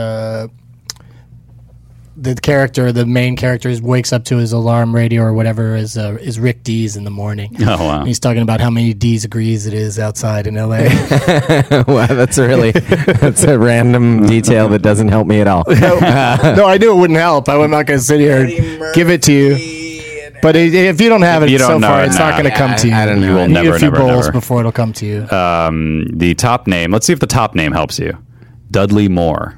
the main character, wakes up to his alarm radio or whatever is Rick Dees in the morning. Oh wow! And he's talking about how many degrees it is outside in L.A. Wow, that's a random detail that doesn't help me at all. No, I knew it wouldn't help. I'm not going to sit here and give it to you. But if you don't have it so far, it's not going to come to you. I don't know. You will You need never, a few never, bowls never. before it'll come to you. The top name. Let's see if the top name helps you. Dudley Moore.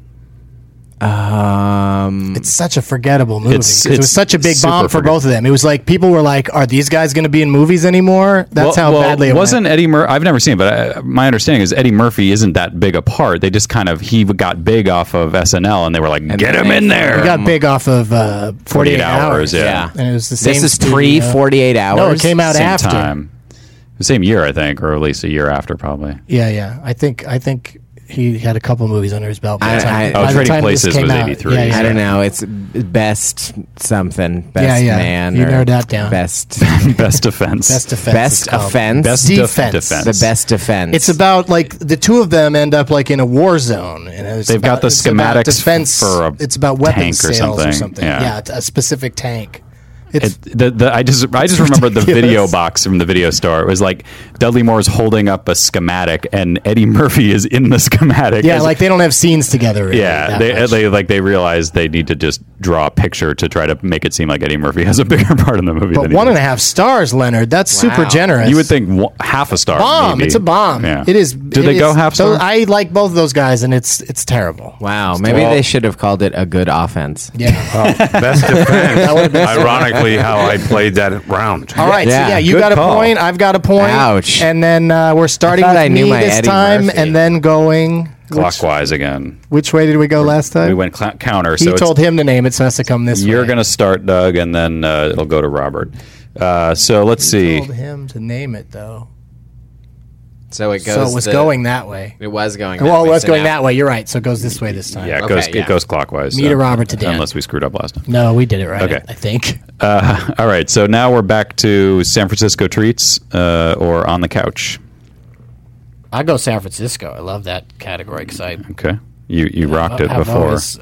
It's such a forgettable movie. 'Cause it it's was such a big bomb super for both of them. It was like people were like, "Are these guys going to be in movies anymore?" That's how badly it wasn't went. Eddie Murphy. I've never seen it, but my understanding is Eddie Murphy isn't that big a part. They just he got big off of SNL, and they were like, "Get him in there." He got big off of 48 Hours. Yeah. And it was the same. This is studio. pre 48 Hours. No, it came out Same after. time. The same year, I think, or at least a year after, probably. Yeah. I think he had a couple movies under his belt. By the time Trading this Places came was out. 83. Yeah. I don't know. It's best something. Best Yeah. man. You or narrowed that down. Best Best offense. Best defense. best it's called. offense. Best defense. The best defense. It's about like the two of them end up like in a war zone, and They've got the it's about schematics defense. for a it's about weapons tank or sales or something. something. Yeah. A specific tank. It's I just remember the video box from the video store. It was like Dudley Moore's holding up a schematic, and Eddie Murphy is in the schematic. yeah, like they don't have scenes together. Really, Yeah, that much. they realize they need to just draw a picture to try to make it seem like Eddie Murphy has a bigger part in the movie. But than he 1.5 stars, Leonard. That's super generous. You would think half a star. Bomb. Maybe. It's a bomb. Yeah. It is. Did they go half star? I like both of those guys, and it's terrible. wow. Maybe they should have called it a good offense. Yeah. Best defense. Ironically, how I played that round. All right. Yeah, so you good got call. a point. I've got a point. Ouch. And then we're starting I thought with I knew me my this Eddie time, Murphy. and then going. Clockwise again. Which way did we go last time? We went counter. He So told him to name it, so it has to come this way. you're going to start, Doug, and then it'll go to Robert. So let's see. Told him to name it, though. So it goes. So it was going that way. It was going. That Well, way, it was so going now- that way. You're right. So it goes this way this time. Yeah, it Okay, goes yeah. it goes clockwise. Me to Robert to Dan. Unless we screwed up last time. No, we did it right. Okay. I think. All right, so now we're back to San Francisco treats or on the couch. I go San Francisco. I love that category because I Okay, you rocked it I've before. always-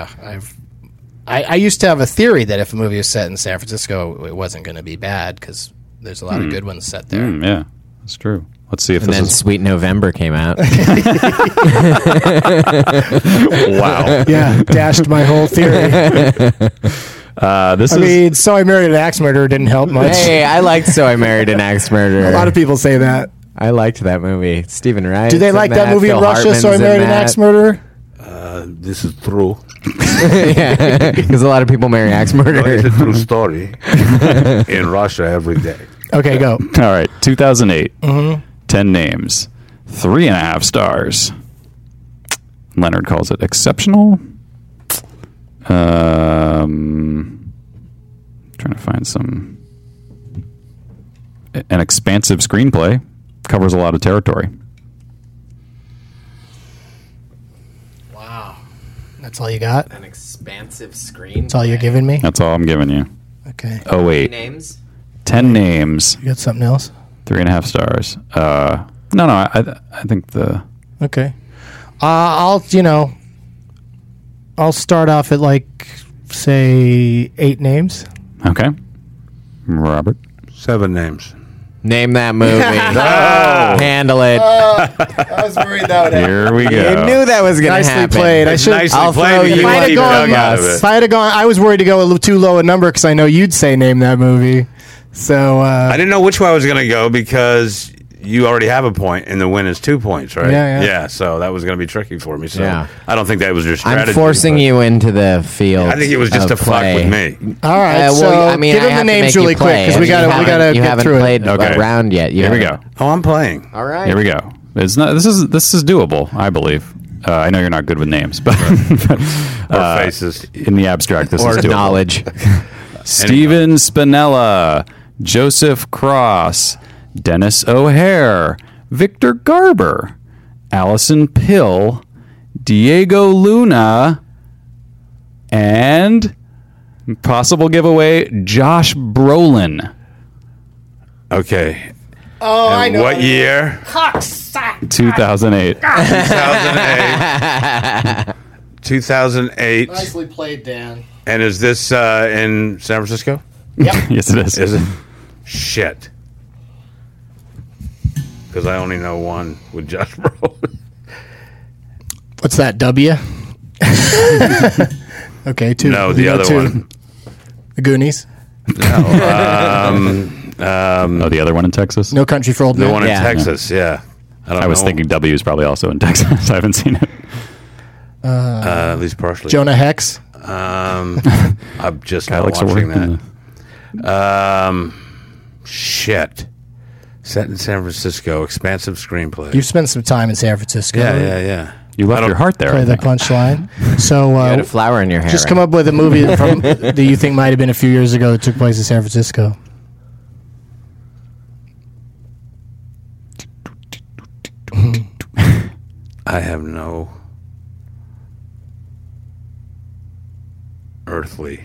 I used to have a theory that if a movie was set in San Francisco, it wasn't going to be bad because there's a lot of good ones set there. Yeah, that's true. Let's see if And this then is Sweet November came out. wow. Yeah, dashed my whole theory. This I is mean, So I Married an Axe Murderer didn't help much. Hey, I liked So I Married an Axe Murderer. A lot of people say that. I liked that movie. Stephen Wright. Do they like that movie in Russia? So I Married an Axe Murderer. This is true. Yeah, because a lot of people marry axe It's murderers. a true story in Russia every day. Okay, go. all right. 2008. 10 names, 3.5 stars. Leonard calls it exceptional. Trying to find an expansive screenplay. Covers a lot of territory. Wow. That's all you got? An expansive screen. That's all you're giving me? That's all I'm giving you. Okay. Oh wait, Names. 10 names, You got something else? 3.5 stars. No, I think the Okay. I'll start off at say 8 names. okay. Robert. 7 names. Name that movie. Handle it. I was worried that would happen. Here we I go. knew that was going to Nicely happen. played. I should. Nicely I'll played, throw but you you If I keep had Doug gone, out of it. if I had gone, I was worried to go a little too low a number because I know you'd say name that movie. So I didn't know which way I was going to go because you already have a point, and the win is 2 points, right? Yeah. So that was going to be tricky for me. So Yeah. I don't think that was your strategy. I'm forcing you into the field. I think it was just of to fuck play. with me. All right, Well, so I mean, give I him the have to names make you really quick play. because we You gotta haven't- You get haven't through played it. Okay. a round yet. Here we go. Oh, I'm playing. All right. Here we go. It's not. This is doable. I believe. I know you're not good with names, but Or faces. in the abstract, this Or is doable. knowledge. Steven Spinella, Joseph Cross, Dennis O'Hare, Victor Garber, Allison Pill, Diego Luna, and possible giveaway, Josh Brolin. Okay. Oh, And I know. what year? 2008. 2008. Nicely played, Dan. And is this in San Francisco? Yes, it is. Is it? Shit. Because I only know one with Josh Brolin. What's that? W. Okay, two. No, the You got other two. one. The Goonies. Oh, the other one in Texas? No Country for Old Men. The one in Yeah. Texas, yeah. I was thinking W is probably also in Texas. I haven't seen it. at least partially. Jonah Hex. I'm just Guy not likes to watching work in that. Shit. Set in San Francisco. Expansive screenplay. You've spent some time in San Francisco. Yeah. You left your heart there. Play I the think. punchline. So You had a flower in your hair. just right? come up with a movie that you think might have been a few years ago that took place in San Francisco. I have no earthly.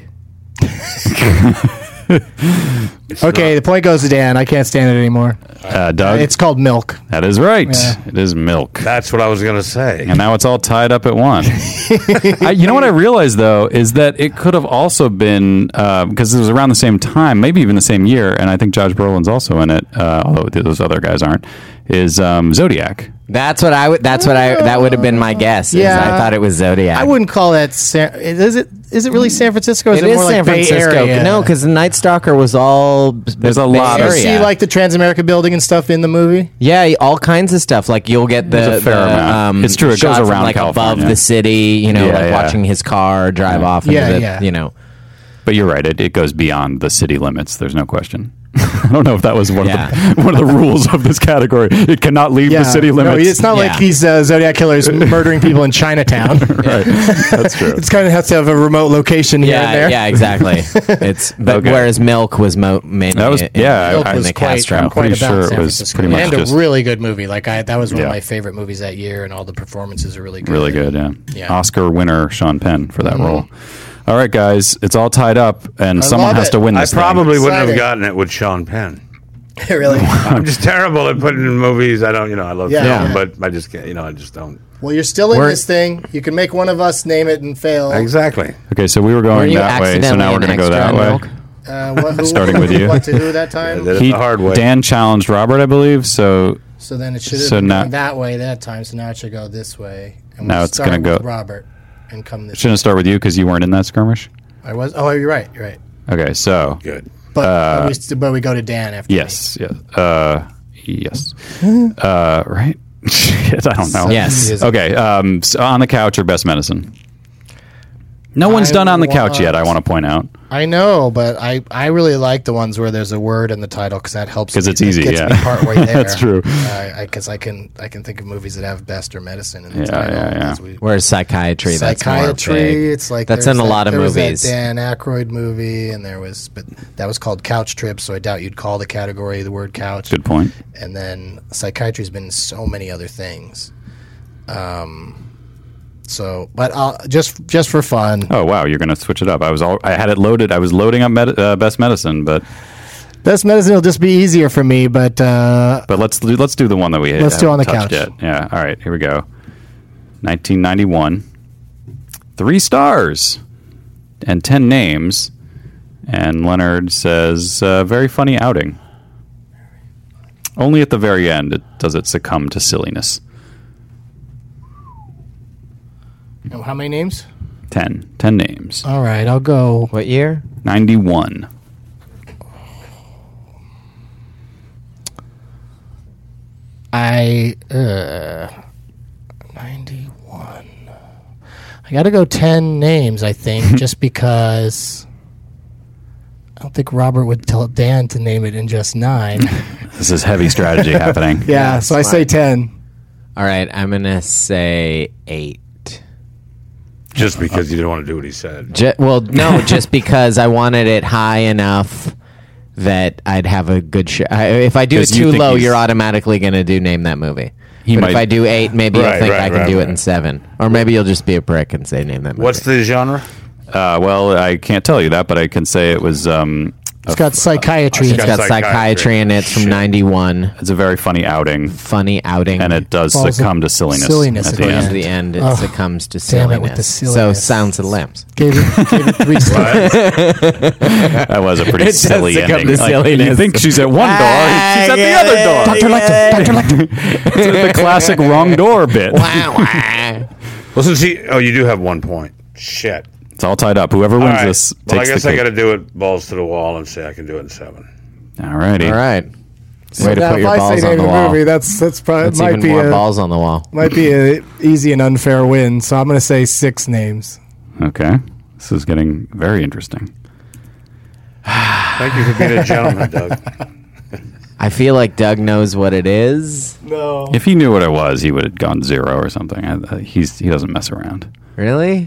Okay, the point goes to Dan. I can't stand it anymore. Doug? It's called Milk. That is right. Yeah. It is Milk. That's what I was going to say. And now it's all tied up at one. You know what I realized, though, is that it could have also been, because it was around the same time, maybe even the same year, and I think Josh Brolin's also in it, although those other guys aren't, is Zodiac. That would have been my guess. Yeah. I thought it was Zodiac. I wouldn't call that. Is it really San Francisco? Or is It it is more San like Bay Francisco. Area? No, because the Night Stalker was all. There's a Bay lot of- You area. see like the Transamerica building and stuff in the movie. Yeah, all kinds of stuff. Like you'll get There's a fair amount. It's true, it shot goes from, around like California. above the city. Yeah, like yeah. watching his car drive off. Into the, But you're right. It goes beyond the city limits. There's no question. I don't know if that was one Yeah. of the rules of this category. It cannot leave the city limits. No, it's not like he's Zodiac Killer is murdering people in Chinatown. Right. That's true. It's kind of has to have a remote location here and there. Yeah, exactly. Whereas Milk was mainly That was- yeah, Milk I- was the quite, Castro. I'm quite pretty about sure it San was Francisco. pretty much and just- a really good movie. Like that was one Yeah. of my favorite movies that year, and all the performances are really good. Really good, yeah. Yeah. Oscar winner Sean Penn for that role. All right, guys, it's all tied up, and I someone love has it. to win I this probably thing. wouldn't have Excited. gotten it with Sean Penn. Really? I'm just terrible at putting in movies. I don't, I love Yeah. film, Yeah. but I just can't, I just don't. Well, you're still in We're- this thing. You can make one of us name it and fail. Exactly. Okay, so we were Were going you that way, so now we're going to go accidentally that an way. extra in Milk? Starting with you. What to who that time? Yeah, did it the hard way. Dan challenged Robert, I believe, so So then it should have So been now- going that way that time. So now it should go this way. And Now we'll it's gonna start go- with Robert and come this. shouldn't I start with you because you weren't in that skirmish? I was. Oh, you're right. You're right. Okay, so Good. But we go to Dan after. yes, yes, yes, right? Shit, I don't know. Yes. Okay, so on the couch or best medicine? No one's I done on the couch yet. I want- want to point out. I know, but I really like the ones where there's a word in the title because that helps. 'Cause me. it's That easy, gets yeah. me partway there. That's true. Because I can think of movies that have best or medicine in the Yeah, title. yeah. as we- Whereas psychiatry, that's more Psychiatry, big. it's like that's there's in a lot of there was movies. that Dan Aykroyd movie, and but that was called Couch Trip, so I doubt you'd call the category the word couch. Good point. And then psychiatry's been in so many other things. So, but just for fun, Oh wow, you're going to switch it up. I had it loaded. I was loading up best medicine, but best medicine will just be easier for me. But let's do the one that we Let's do on the haven't touched couch. yet. Yeah. All right. Here we go. 1991. 3 stars and 10 names. And Leonard says, very funny outing. Only at the very end does it succumb to silliness. how many names? 10 names. All right, I'll go. What year? 91. I 91. I got to go 10 names, I think, just because I don't think Robert would tell Dan to name it in just 9. This is heavy strategy happening. Yeah, so I say 10. All right, I'm going to say 8. Just because you didn't want to do what he said. No, just because I wanted it high enough that I'd have a good shot. If I do it too low, you're automatically going to name that movie. But if I do 8, maybe you'll think I can do it in 7. Or maybe you'll just be a prick and say name that movie. What's the genre? Well, I can't tell you that, but I can say it was... it's got psychiatry. It's got psychiatry in it. It's from 91. It's a very funny outing. And it does succumb to silliness. At the end. It succumbs to silliness. Damn it with the silliness. So Silence of the Lambs. Gave it 3 stars. That was a pretty silly ending. You think she's at one door, she's at the other door. Dr. Lecter. It's the classic wrong door bit. Well, since you do have 1 point. Shit. It's all tied up. Whoever wins this takes the I guess cake. I got to do it balls to the wall and say I can do it in 7. All righty. All right. So Way to put your balls on the wall. movie, that's probably That's might even be more balls on the wall. Might be an easy and unfair win. So I'm going to say 6 names. Okay. This is getting very interesting. Thank you for being a gentleman, Doug. I feel like Doug knows what it is. No. If he knew what it was, he would have gone 0 or something. He doesn't mess around. Really?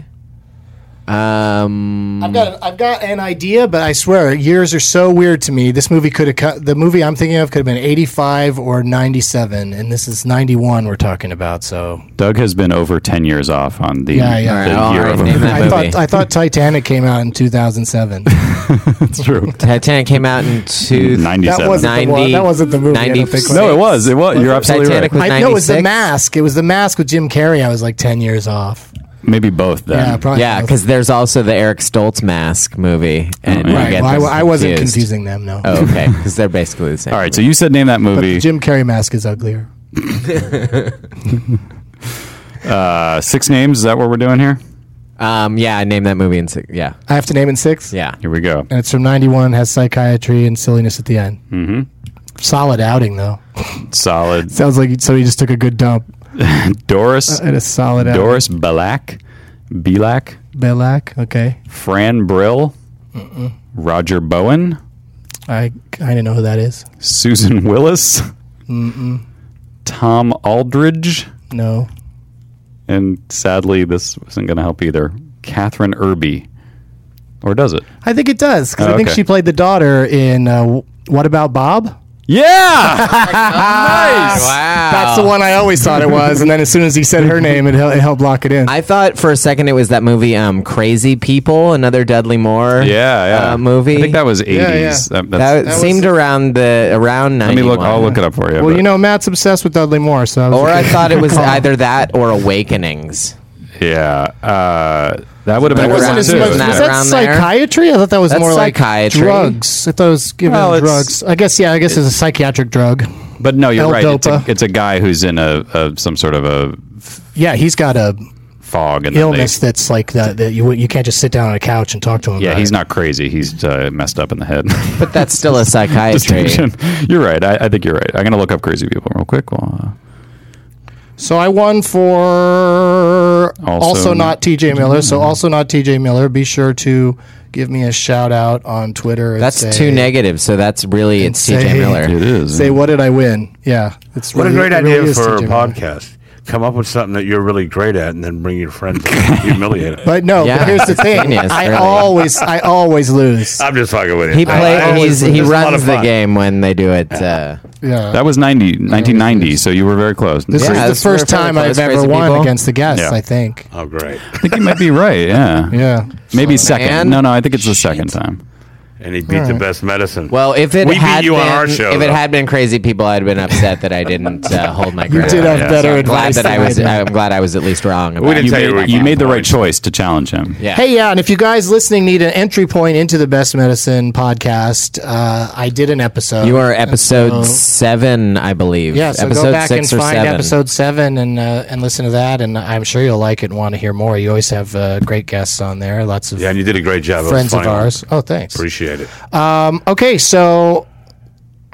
I've got an idea, but I swear years are so weird to me. This movie the movie I'm thinking of could have been 85 or 97, and this is 91 we're talking about. So Doug has been over 10 years off on the Yeah. year of a movie. I thought Titanic came out in 2007. That's true. Titanic came out in 97. That wasn't the movie. I don't think. No, it was. You're absolutely Titanic right. was No, it was The 96? Mask. It was The Mask with Jim Carrey. I was like 10 years off. Maybe both then. Yeah, probably. Yeah, because there's also the Eric Stoltz Mask movie. And Right. Well, I wasn't confusing them, no. Oh, okay, because they're basically the same. All right, so you said name that But movie. the Jim Carrey mask is uglier. 6 names, is that what we're doing here? Yeah, I named that movie in 6. Yeah. I have to name it in 6? Yeah. Here we go. And it's from 91, has psychiatry and silliness at the end. Mm-hmm. Solid outing, though. Solid. Sounds like somebody just took a good dump. Doris. And a solid outing. Doris Belak. Okay. Fran Brill. Roger Bowen. I kind of know who that is. Susan Willis. Tom Aldridge. No. And sadly, this isn't going to help either. Catherine Irby. Or does it? I think it does, because Oh, I think okay. she played the daughter in What About Bob? Yeah! Nice! Wow. That's the one I always thought it was, and then as soon as he said her name, it helped lock it in. I thought for a second it was that movie Crazy People, another Dudley Moore movie. I think that was 80s. Yeah. That seemed around 91. Let me look. I'll look it up for you. Well, you know, Matt's obsessed with Dudley Moore, so I thought it was either that or Awakenings. Yeah. That would have been That wasn't as much. Was that around there? psychiatry? I thought that was That's more psychiatry. like drugs. I thought it was giving drugs. I guess it's a psychiatric drug. But no, you're right. L-Dopa. It's a guy who's in some sort of a Yeah, he's got a fog and illness that's like that you can't just sit down on a couch and talk to him. Yeah, about he's it. not crazy. He's messed up in the head. But that's still a psychiatry. Distinction. You're right. I think you're right. I'm going to look up crazy people real quick. So I won for also not TJ Miller. So also not TJ Miller. Be sure to give me a shout out on Twitter. And That's too negative. So that's really it's TJ Miller. It is. Say what did I win? Yeah, it's What really, a great it really idea is for a TJ Miller. podcast. Come up with something that you're really great at, and then bring your friends and humiliate it. But no, Yeah, but here's the thing. genius, I really. always lose. I'm just fucking with you. He It's a lot runs of the fun. game when they do it. Yeah. That was 1990, so you were very close. This is that's the first fairly time close, I've ever Crazy won People. against the guests, Yeah. I think. Oh, great. I think you might be right. Yeah. Yeah. Maybe second. Man. No, I think it's the second time. And he beat the best medicine. Well, if it we had beat you been, on our show. if it though. had been Crazy People, I'd been upset that I didn't hold my ground. did have better I'm glad advice that than I was. I did. I'm glad I was at least wrong. About We didn't it. tell you You made the right choice to challenge him. Yeah. Hey, yeah, and if you guys listening need an entry point into the Best Medicine podcast, I did an episode. You are episode 7, I believe. Yeah, so episode go back 6 and or find 7. episode 7 and listen to that, and I'm sure you'll like it and want to hear more. You always have great guests on there, lots of Yeah, and you did a great job. It was friends of funny. ours. Oh, thanks. Appreciate it. Okay, so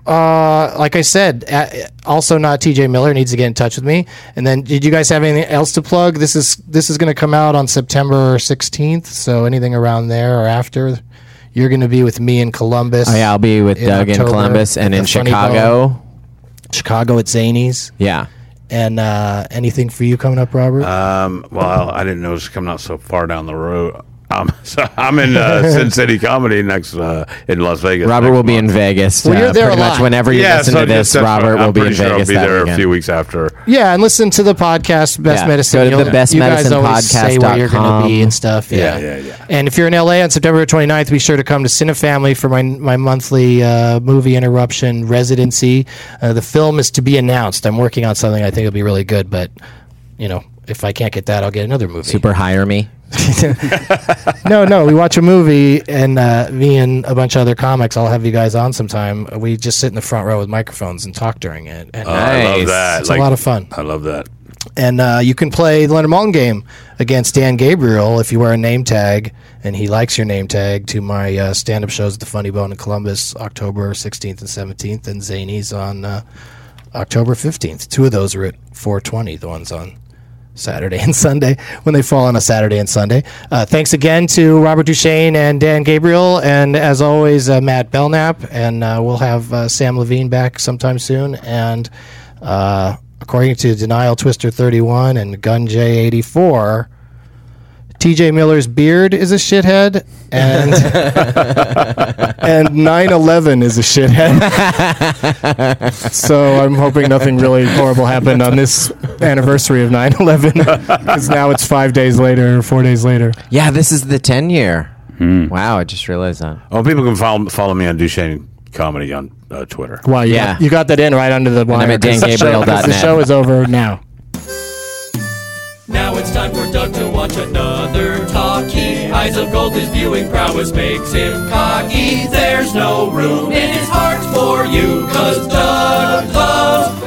like I said, also not TJ Miller needs to get in touch with me. And then, did you guys have anything else to plug? This is going to come out on September 16th. So anything around there or after, you're going to be with me in Columbus. Oh yeah, I'll be with Doug in Columbus and in Chicago. Chicago at Zanies. Yeah. And anything for you coming up, Robert? Well, I didn't know it was coming out so far down the road. So I'm in Sin City Comedy next in Las Vegas. Robert will be in Vegas. Well, you're there pretty much whenever you listen to this. Robert will be in Vegas. I'll be there a few weeks after. Yeah, and listen to the podcast, Best Medicine. Go to the Best Medicine Podcast. Say where you're going to be and stuff. Yeah. And if you're in LA on September 29th, be sure to come to Cinefamily for my monthly movie interruption residency. The film is to be announced. I'm working on something I think will be really good, but if I can't get that, I'll get another movie. Super hire me. No, we watch a movie, and me and a bunch of other comics, I'll have you guys on sometime. We just sit in the front row with microphones and talk during it. And I love that. It's a lot of fun. I love that. And you can play the Leonard Maltin game against Dan Gabriel if you wear a name tag, and he likes your name tag, to my stand-up shows at the Funny Bone in Columbus, October 16th and 17th, and Zanies on October 15th. 2 of those are at 420, the ones on Saturday and Sunday, when they fall on a Saturday and Sunday. Thanks again to Robert Duchesne and Dan Gabriel, and as always, Matt Belknap, and we'll have Sam Levine back sometime soon. And according to Denial Twister 31 and Gun J84, TJ Miller's beard is a shithead, and and 9/11 is a shithead. So I'm hoping nothing really horrible happened on this anniversary of 9/11, because now it's 5 days later, or 4 days later. Yeah, this is the 10-year. Wow, I just realized that. Oh, people can follow me on Duchesne Comedy on Twitter. Wow, you got that in right under the wire. And I'm at dangabriel.net. The show is over now. Now it's time for Doug to watch another talkie. Eyes of gold, his viewing prowess makes him cocky. There's no room in his heart for you, 'cause Doug loves